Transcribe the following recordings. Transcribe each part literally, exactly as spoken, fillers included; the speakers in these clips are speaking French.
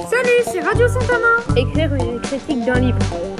Salut, c'est Radio Saint-Amand. Écrire une critique d'un livre.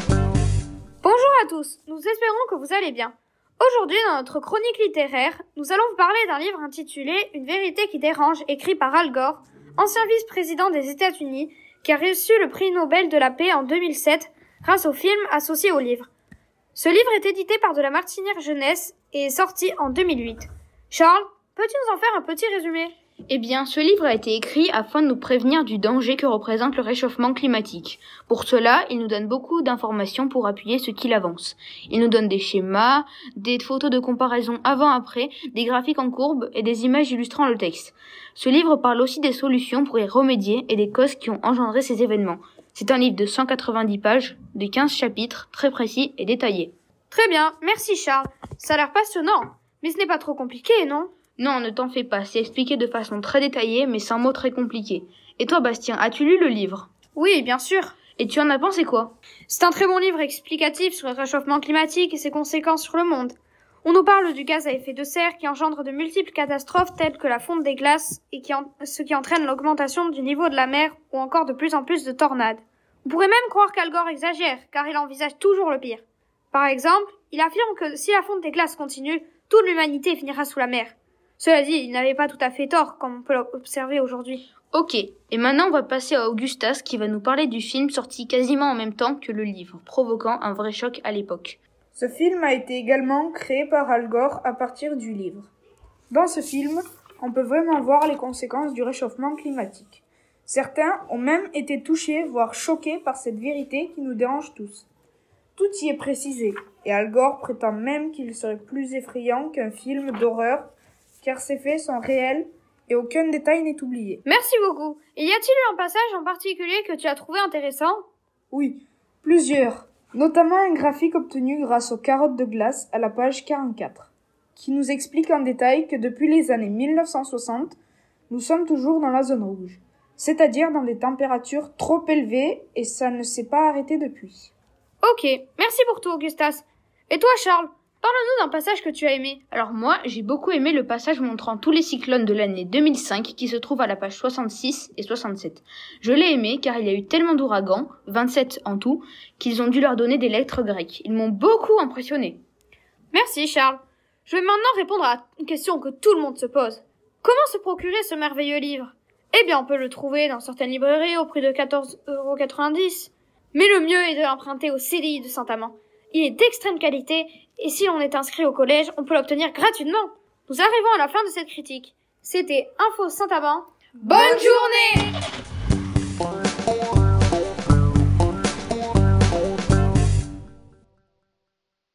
Bonjour à tous, nous espérons que vous allez bien. Aujourd'hui, dans notre chronique littéraire, nous allons vous parler d'un livre intitulé « Une vérité qui dérange », écrit par Al Gore, ancien vice-président des États-Unis, qui a reçu le prix Nobel de la paix en deux mille sept grâce au film associé au livre. Ce livre est édité par de la Martinière Jeunesse et est sorti en deux mille huit. Charles, peux-tu nous en faire un petit résumé ? Eh bien, ce livre a été écrit afin de nous prévenir du danger que représente le réchauffement climatique. Pour cela, il nous donne beaucoup d'informations pour appuyer ce qu'il avance. Il nous donne des schémas, des photos de comparaison avant-après, des graphiques en courbe et des images illustrant le texte. Ce livre parle aussi des solutions pour y remédier et des causes qui ont engendré ces événements. C'est un livre de cent quatre-vingt-dix pages, de quinze chapitres, très précis et détaillés. Très bien, merci Charles. Ça a l'air passionnant, mais ce n'est pas trop compliqué, non ? Non, ne t'en fais pas, c'est expliqué de façon très détaillée, mais sans mots très compliqués. Et toi, Bastien, as-tu lu le livre ? Oui, bien sûr. Et tu en as pensé quoi ? C'est un très bon livre explicatif sur le réchauffement climatique et ses conséquences sur le monde. On nous parle du gaz à effet de serre qui engendre de multiples catastrophes telles que la fonte des glaces et qui en... ce qui entraîne l'augmentation du niveau de la mer ou encore de plus en plus de tornades. On pourrait même croire qu'Al Gore exagère, car il envisage toujours le pire. Par exemple, il affirme que si la fonte des glaces continue, toute l'humanité finira sous la mer. Cela dit, il n'avait pas tout à fait tort, comme on peut l'observer aujourd'hui. Ok, et maintenant on va passer à Augustas qui va nous parler du film sorti quasiment en même temps que le livre, provoquant un vrai choc à l'époque. Ce film a été également créé par Al Gore à partir du livre. Dans ce film, on peut vraiment voir les conséquences du réchauffement climatique. Certains ont même été touchés, voire choqués par cette vérité qui nous dérange tous. Tout y est précisé, et Al Gore prétend même qu'il serait plus effrayant qu'un film d'horreur, car ces faits sont réels et aucun détail n'est oublié. Merci beaucoup. Et y a-t-il eu un passage en particulier que tu as trouvé intéressant ? Oui, plusieurs. Notamment un graphique obtenu grâce aux carottes de glace à la page quarante-quatre, qui nous explique en détail que depuis les années mille neuf cent soixante, nous sommes toujours dans la zone rouge, c'est-à-dire dans des températures trop élevées et ça ne s'est pas arrêté depuis. Ok, merci pour tout Augustas. Et toi Charles ? Parle-nous d'un passage que tu as aimé. Alors moi, j'ai beaucoup aimé le passage montrant tous les cyclones de l'année deux mille cinq qui se trouve à la page soixante-six et soixante-sept. Je l'ai aimé car il y a eu tellement d'ouragans, vingt-sept en tout, qu'ils ont dû leur donner des lettres grecques. Ils m'ont beaucoup impressionné. Merci Charles. Je vais maintenant répondre à une question que tout le monde se pose. Comment se procurer ce merveilleux livre ? Eh bien, on peut le trouver dans certaines librairies au prix de quatorze euros quatre-vingt-dix. Mais le mieux est de l'emprunter au C D I de Saint-Amand. Il est d'extrême qualité et si l'on est inscrit au collège, on peut l'obtenir gratuitement. Nous arrivons à la fin de cette critique. C'était Info Saint-Amand. Bonne journée!